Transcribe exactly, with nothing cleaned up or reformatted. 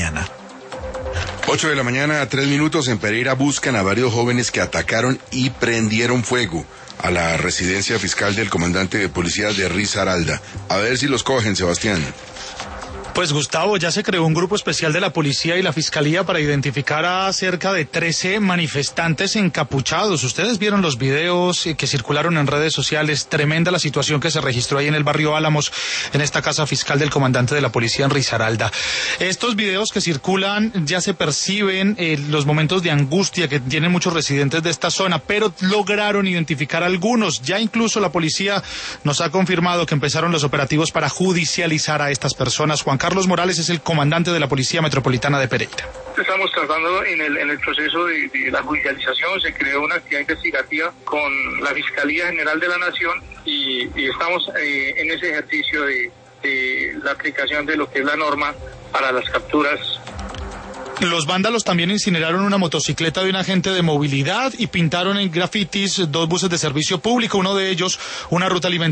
mañana. Ocho de la mañana a tres minutos. En Pereira buscan a varios jóvenes que atacaron y prendieron fuego a la residencia fiscal del comandante de policía de Risaralda. A ver si los cogen, Sebastián. Pues Gustavo, ya se creó un grupo especial de la policía y la fiscalía para identificar a cerca de trece manifestantes encapuchados. Ustedes vieron los videos que circularon en redes sociales. Tremenda la situación que se registró ahí en el barrio Álamos, en esta casa fiscal del comandante de la policía en Risaralda. Estos videos que circulan ya se perciben eh, los momentos de angustia que tienen muchos residentes de esta zona, pero lograron identificar a algunos. Ya incluso la policía nos ha confirmado que empezaron los operativos para judicializar a estas personas. Juan Carlos Morales es el comandante de la Policía Metropolitana de Pereira. Estamos tratando en el, en el proceso de, de la judicialización. Se creó una actividad investigativa con la Fiscalía General de la Nación y, y estamos eh, en ese ejercicio de, de la aplicación de lo que es la norma para las capturas. Los vándalos también incineraron una motocicleta de un agente de movilidad y pintaron en grafitis dos buses de servicio público, uno de ellos una ruta alimentaria